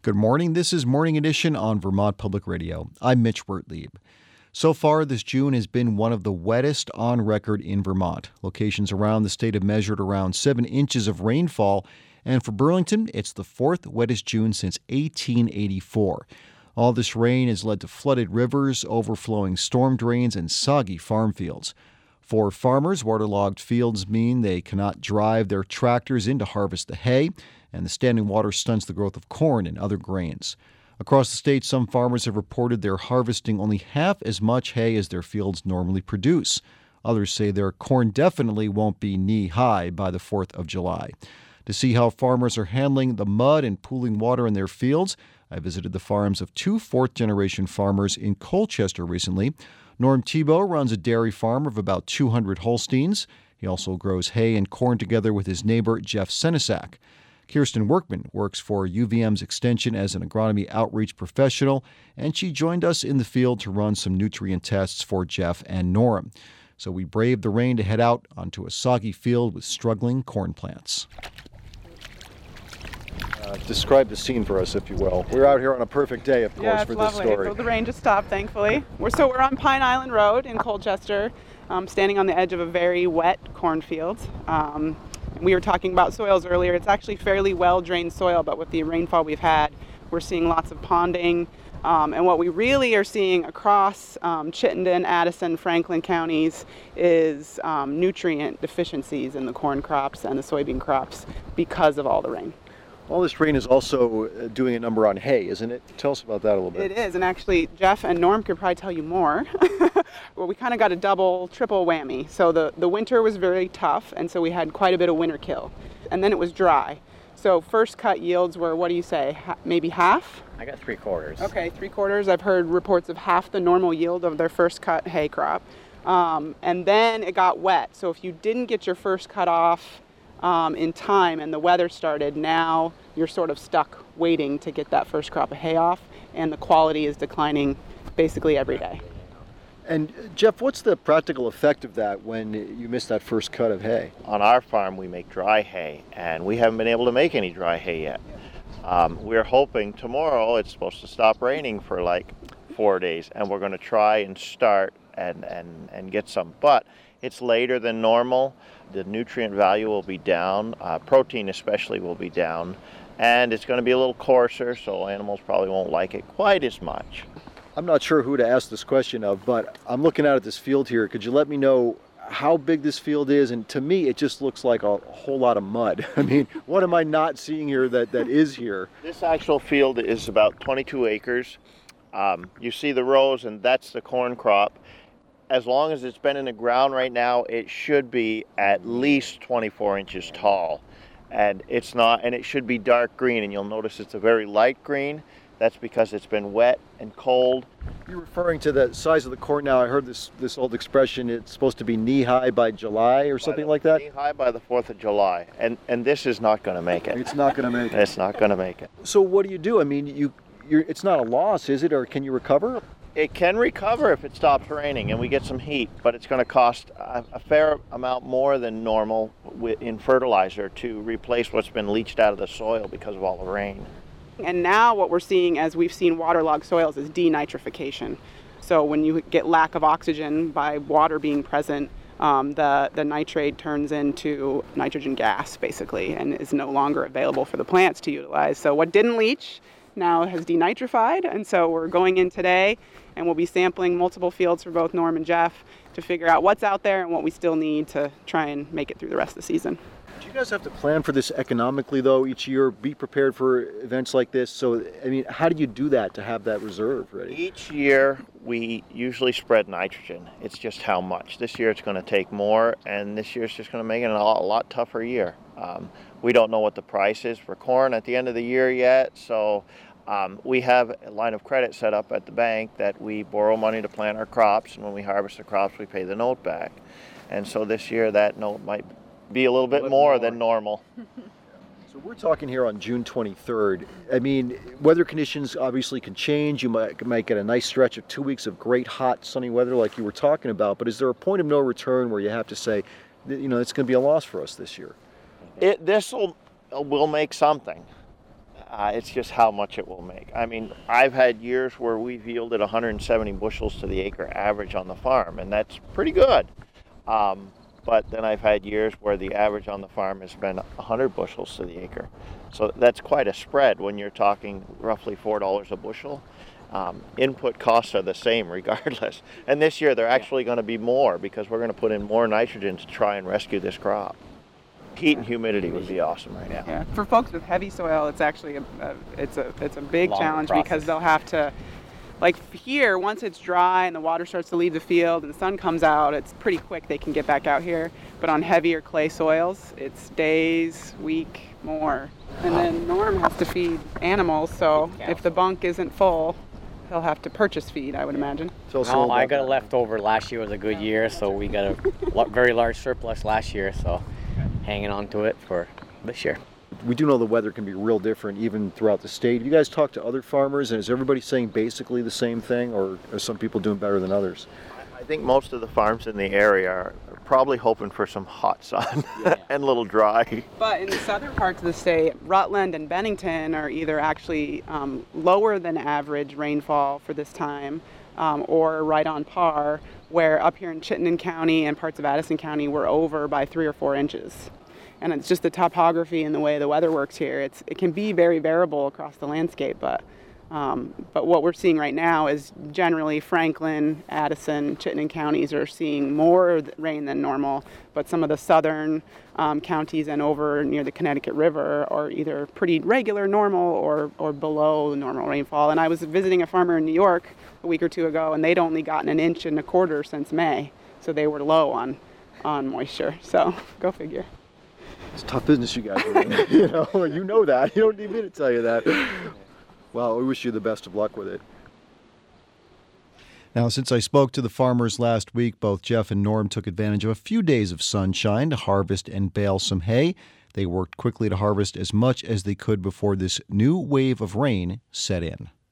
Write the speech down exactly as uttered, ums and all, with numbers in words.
Good morning. This is Morning Edition on Vermont Public Radio. I'm Mitch Wertlieb. So far, this June has been one of the wettest on record in Vermont. Locations around the state have measured around seven inches of rainfall, and for Burlington, it's the fourth wettest June since eighteen eighty-four. All this rain has led to flooded rivers, overflowing storm drains, and soggy farm fields. For farmers, waterlogged fields mean they cannot drive their tractors in to harvest the hay, and the standing water stunts the growth of corn and other grains. Across the state, some farmers have reported they're harvesting only half as much hay as their fields normally produce. Others say their corn definitely won't be knee-high by the fourth of July. To see how farmers are handling the mud and pooling water in their fields, I visited the farms of two fourth-generation farmers in Colchester recently. Norm Thibault runs a dairy farm of about two hundred Holsteins. He also grows hay and corn together with his neighbor, Jeff Senesac. Kirsten Workman works for U V M's Extension as an agronomy outreach professional, and she joined us in the field to run some nutrient tests for Jeff and Norm. So we braved the rain to head out onto a soggy field with struggling corn plants. Uh, describe the scene for us, if you will. We're out here on a perfect day, of course, yeah, it's for lovely. this story. So the rain just stopped, thankfully. We're so we're on Pine Island Road in Colchester, um, standing on the edge of a very wet cornfield. Um, we were talking about soils earlier. It's actually fairly well-drained soil, but with the rainfall we've had, we're seeing lots of ponding. Um, and what we really are seeing across um, Chittenden, Addison, Franklin counties is um, nutrient deficiencies in the corn crops and the soybean crops because of all the rain. All this rain is also doing a number on hay, isn't it? Tell us about that a little bit. It is, and actually Jeff and Norm could probably tell you more. Well, we kind of got a double, triple whammy. So the, the winter was very tough, and so we had quite a bit of winter kill. And then it was dry. So first cut yields were, what do you say, ha- maybe half? I got three quarters. Okay, three quarters. I've heard reports of half the normal yield of their first cut hay crop. Um, and then it got wet. So if you didn't get your first cut off Um, in time and the weather started, now you're sort of stuck waiting to get that first crop of hay off, and the quality is declining basically every day. And Jeff, what's the practical effect of that when you miss that first cut of hay? On our farm we make dry hay, and we haven't been able to make any dry hay yet. Um, we're hoping tomorrow it's supposed to stop raining for like four days, and we're going to try and start and, and, and get some. But it's later than normal. The nutrient value will be down, uh, protein especially will be down, and it's going to be a little coarser, so animals probably won't like it quite as much. I'm not sure who to ask this question of, but I'm looking out at this field here. Could you let me know how big this field is? And to me, it just looks like a whole lot of mud. I mean, what am I not seeing here that, that is here? This actual field is about twenty-two acres. Um, you see the rows, and that's the corn crop. As long as it's been in the ground right now, it should be at least twenty-four inches tall. And it's not, and it should be dark green, and you'll notice it's a very light green. That's because it's been wet and cold. You're referring to the size of the corn now. I heard this this old expression, it's supposed to be knee-high by July or something like that? Knee-high by the fourth of July. And and this is not going to make it. It's not going to make it. It's not going to make it. So what do you do? I mean, you, you're, it's not a loss, is it? Or can you recover? It can recover if it stops raining and we get some heat, but it's going to cost a, a fair amount more than normal in fertilizer to replace what's been leached out of the soil because of all the rain. And now what we're seeing, as we've seen waterlogged soils, is denitrification. So when you get lack of oxygen by water being present, um, the, the nitrate turns into nitrogen gas, basically, and is no longer available for the plants to utilize. So what didn't leach now has denitrified, and so we're going in today and we'll be sampling multiple fields for both Norm and Jeff to figure out what's out there and what we still need to try and make it through the rest of the season. Do you guys have to plan for this economically, though, each year, be prepared for events like this? So, I mean, how do you do that to have that reserve ready? Each year, we usually spread nitrogen. It's just how much. This year, it's going to take more, and this year, it's just going to make it a lot, a lot tougher year. Um, we don't know what the price is for corn at the end of the year yet, so um, we have a line of credit set up at the bank that we borrow money to plant our crops, and when we harvest the crops, we pay the note back. And so this year, that note might be a little bit more, more than normal. So we're talking here on June twenty-third. I mean, weather conditions obviously can change. You might, might get a nice stretch of two weeks of great, hot, sunny weather like you were talking about. But is there a point of no return where you have to say, you know, it's going to be a loss for us this year? It, this will will make something. Uh, it's just how much it will make. I mean, I've had years where we've yielded one hundred seventy bushels to the acre average on the farm, and that's pretty good. Um, but then I've had years where the average on the farm has been one hundred bushels to the acre. So that's quite a spread when you're talking roughly four dollars a bushel. Um, input costs are the same regardless. And this year they're actually going to be more because we're going to put in more nitrogen to try and rescue this crop. Heat and humidity would be awesome right now. Yeah, for folks with heavy soil, it's actually a, a it's a it's a big Longer challenge process. because they'll have to, like here, once it's dry and the water starts to leave the field and the sun comes out, it's pretty quick they can get back out here. But on heavier clay soils, it's days, week, more. And then Norm has to feed animals, so if the bunk isn't full, he'll have to purchase feed, I would imagine. Tell us a No, little I about got a that. leftover. Last year was a good year, so we got a lo- very large surplus last year, so hanging on to it for this year. We do know the weather can be real different even throughout the state. Have you guys talked to other farmers, and is everybody saying basically the same thing, or are some people doing better than others? I think most of the farms in the area are probably hoping for some hot sun Yeah. and a little dry. But in the southern parts of the state, Rutland and Bennington are either actually um, lower than average rainfall for this time um, or right on par, where up here in Chittenden County and parts of Addison County we're over by three or four inches. And it's just the topography and the way the weather works here. It's, it can be very variable across the landscape, but Um, but what we're seeing right now is generally Franklin, Addison, Chittenden counties are seeing more rain than normal, but some of the southern um, counties and over near the Connecticut River are either pretty regular, normal, or, or below normal rainfall. And I was visiting a farmer in New York a week or two ago, and they'd only gotten an inch and a quarter since May, so they were low on, on moisture. So go figure. It's tough business you guys are in. you know, you know that. You don't need me to tell you that. Well, we wish you the best of luck with it. Now, since I spoke to the farmers last week, both Jeff and Norm took advantage of a few days of sunshine to harvest and bale some hay. They worked quickly to harvest as much as they could before this new wave of rain set in.